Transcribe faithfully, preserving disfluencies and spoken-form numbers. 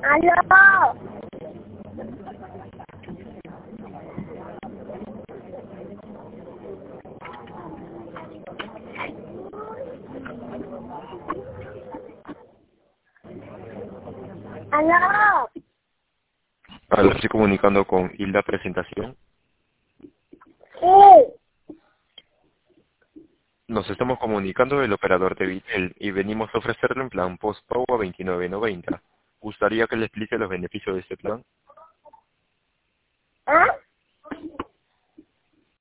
¡Aló! ¡Aló! Ahora estoy comunicando con Hilda Presentación. Sí. Nos estamos comunicando del operador de Vitel y venimos a ofrecerle un plan post-pago a veintinueve noventa. ¿Gustaría que le explique los beneficios de este plan? ¿Ah?